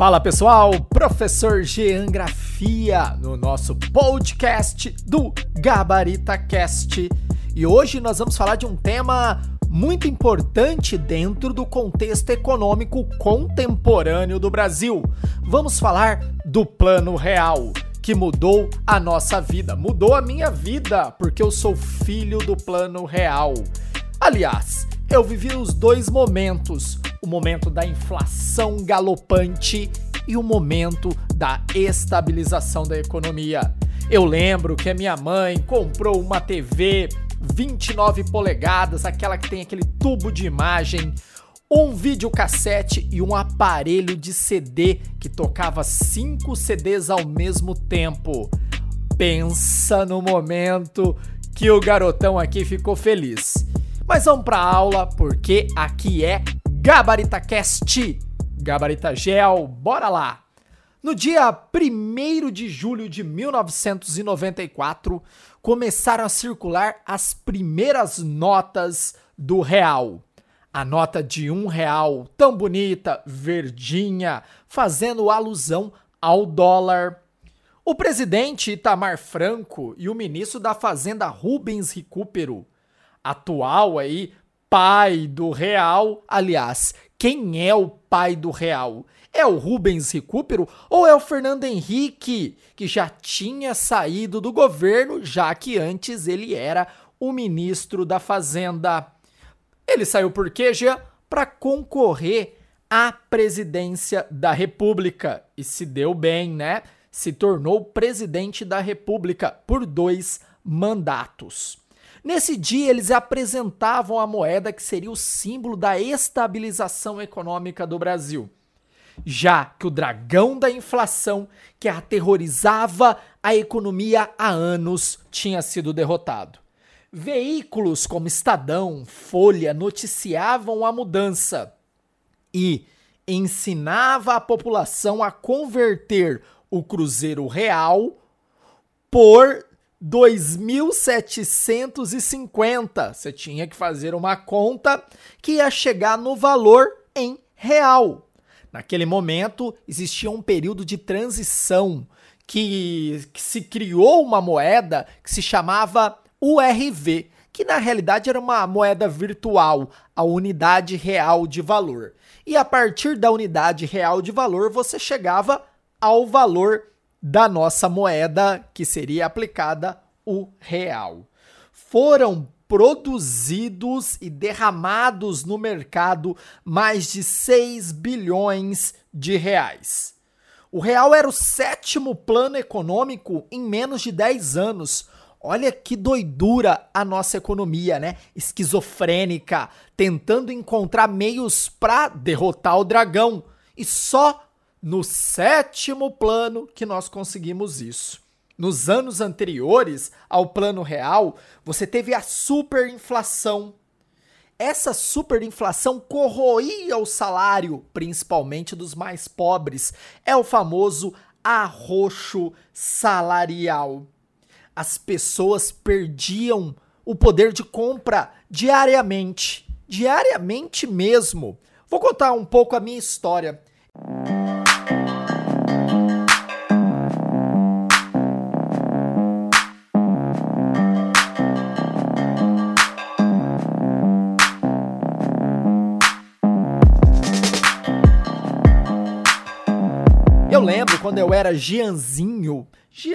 Fala pessoal, Professor Geografia no nosso podcast do GabaritaCast. E hoje nós vamos falar de um tema muito importante dentro do contexto econômico contemporâneo do Brasil. Vamos falar do Plano Real, que mudou a nossa vida, mudou a minha vida, porque eu sou filho do Plano Real. Aliás, eu vivi os dois momentos, o momento da inflação galopante e o momento da estabilização da economia. Eu lembro que a minha mãe comprou uma TV 29 polegadas, aquela que tem aquele tubo de imagem, um videocassete e um aparelho de CD que tocava 5 CDs ao mesmo tempo. Pensa no momento que o garotão aqui ficou feliz. Mas vamos pra aula, porque aqui é GabaritaCast, Gabarita Gel, bora lá! No dia 1º de julho de 1994, começaram a circular as primeiras notas do real. A nota de R$1, tão bonita, verdinha, fazendo alusão ao dólar. O presidente Itamar Franco e o ministro da Fazenda Rubens Recupero, atual aí, pai do real. Aliás, quem é o pai do real? É o Rubens Recupero ou é o Fernando Henrique, que já tinha saído do governo, já que antes ele era o ministro da Fazenda? Ele saiu por quê, Jean? Para concorrer à presidência da República. E se deu bem, né? Se tornou presidente da República por 2 mandatos. Nesse dia, eles apresentavam a moeda que seria o símbolo da estabilização econômica do Brasil, já que o dragão da inflação, que aterrorizava a economia há anos, tinha sido derrotado. Veículos como Estadão, Folha noticiavam a mudança e ensinava a população a converter o Cruzeiro Real por 2.750. Você tinha que fazer uma conta que ia chegar no valor em real. Naquele momento, existia um período de transição que se criou uma moeda que se chamava URV, que na realidade era uma moeda virtual, a unidade real de valor. E a partir da unidade real de valor, você chegava ao valor da nossa moeda, que seria aplicada o real. Foram produzidos e derramados no mercado mais de 6 bilhões de reais. O real era o 7º plano econômico em menos de 10 anos. Olha que doidura a nossa economia, né? Esquizofrênica, tentando encontrar meios para derrotar o dragão. E só no 7º plano que nós conseguimos isso. Nos anos anteriores ao Plano Real, você teve a superinflação. Essa superinflação corroía o salário, principalmente dos mais pobres. É o famoso arroxo salarial. As pessoas perdiam o poder de compra diariamente mesmo. Vou contar um pouco a minha história. Eu lembro quando eu era Jeanzinho,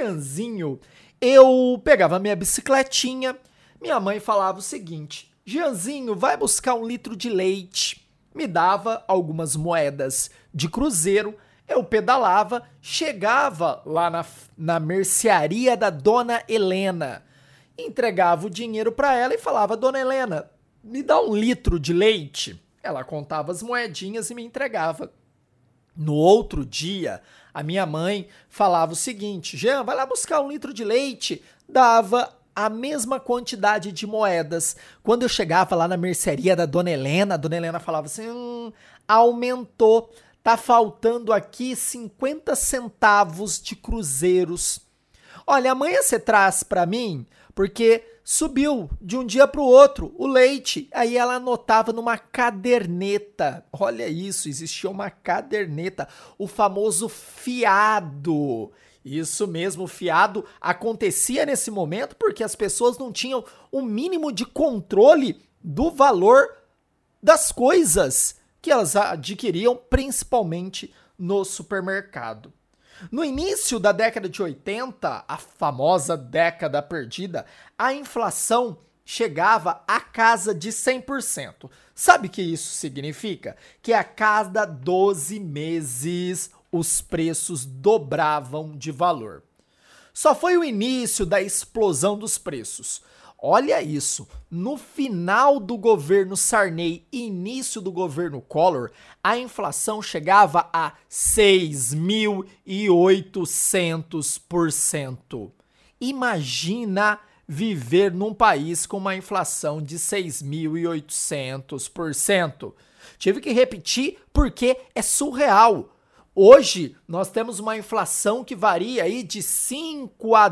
eu pegava minha bicicletinha, minha mãe falava o seguinte: Jeanzinho, vai buscar 1 litro de leite. Me dava algumas moedas de cruzeiro, eu pedalava, chegava lá na mercearia da Dona Helena, entregava o dinheiro para ela e falava: Dona Helena, me dá 1 litro de leite. Ela contava as moedinhas e me entregava. No outro dia, a minha mãe falava o seguinte: Jean, vai lá buscar 1 litro de leite. Dava a mesma quantidade de moedas. Quando eu chegava lá na mercearia da Dona Helena, a Dona Helena falava assim: aumentou, tá faltando aqui 50 centavos de cruzeiros. Olha, amanhã você traz para mim, porque subiu de um dia para o outro o leite. Aí ela anotava numa caderneta. Olha isso, existia uma caderneta, o famoso fiado. Isso mesmo, o fiado acontecia nesse momento porque as pessoas não tinham o mínimo de controle do valor das coisas que elas adquiriam, principalmente no supermercado. No início da década de 80, a famosa década perdida, a inflação chegava à casa de 100%. Sabe o que isso significa? Que a cada 12 meses os preços dobravam de valor. Só foi o início da explosão dos preços. Olha isso, no final do governo Sarney e início do governo Collor, a inflação chegava a 6.800%. Imagina viver num país com uma inflação de 6.800%. Tive que repetir porque é surreal. Hoje, nós temos uma inflação que varia aí de 5 a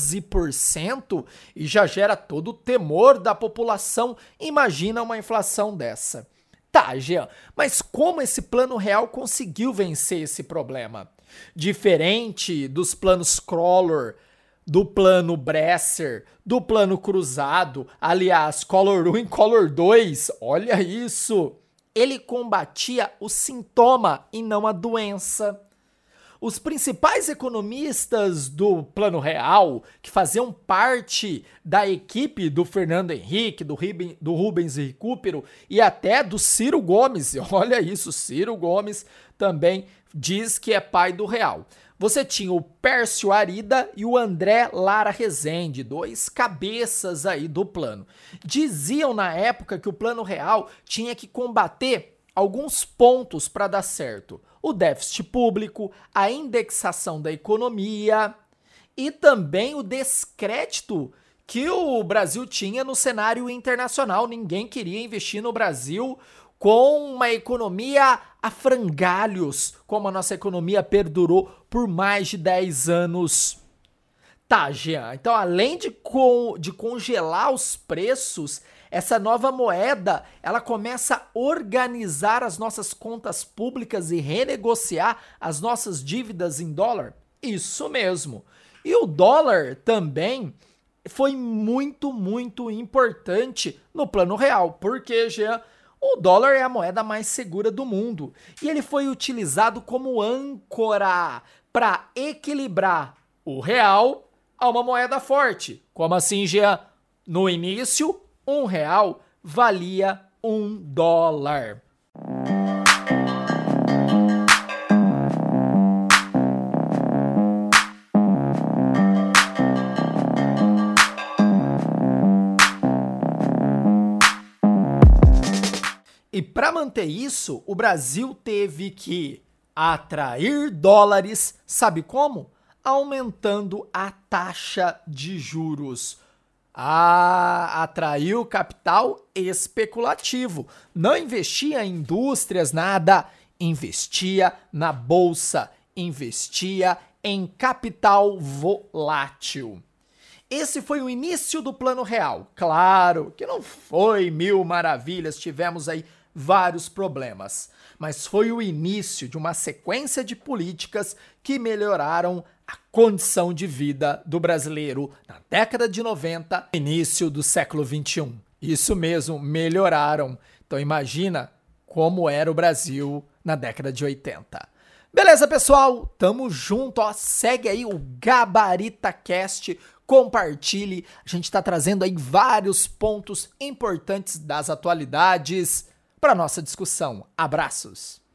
12% e já gera todo o temor da população. Imagina uma inflação dessa. Tá, Jean, mas como esse plano real conseguiu vencer esse problema? Diferente dos planos Collor, do plano Bresser, do plano Cruzado, aliás, Collor 1 e Collor 2, olha isso! Ele combatia o sintoma e não a doença. Os principais economistas do Plano Real, que faziam parte da equipe do Fernando Henrique, do Rubens Recupero e até do Ciro Gomes, olha isso, Ciro Gomes também diz que é pai do Real. Você tinha o Pércio Arida e o André Lara Rezende, dois cabeças aí do plano. Diziam na época que o Plano Real tinha que combater alguns pontos para dar certo. O déficit público, a indexação da economia e também o descrédito que o Brasil tinha no cenário internacional. Ninguém queria investir no Brasil com uma economia a frangalhos, como a nossa economia perdurou por mais de 10 anos. Tá, Jean, então além de congelar os preços, essa nova moeda, ela começa a organizar as nossas contas públicas e renegociar as nossas dívidas em dólar? Isso mesmo. E o dólar também foi muito, muito importante no Plano Real, porque, Jean, o dólar é a moeda mais segura do mundo e ele foi utilizado como âncora para equilibrar o real a uma moeda forte. Como assim, Jean? No início, R$1 valia $1. E para manter isso, o Brasil teve que atrair dólares, sabe como? Aumentando a taxa de juros. Atraiu capital especulativo. Não investia em indústrias, nada. Investia na bolsa, investia em capital volátil. Esse foi o início do Plano Real. Claro que não foi mil maravilhas, tivemos aí vários problemas, mas foi o início de uma sequência de políticas que melhoraram a condição de vida do brasileiro na década de 90, início do século 21. Isso mesmo, melhoraram. Então imagina como era o Brasil na década de 80. Beleza, pessoal? Tamo junto, ó. Segue aí o GabaritaCast, compartilhe. A gente tá trazendo aí vários pontos importantes das atualidades para nossa discussão. Abraços!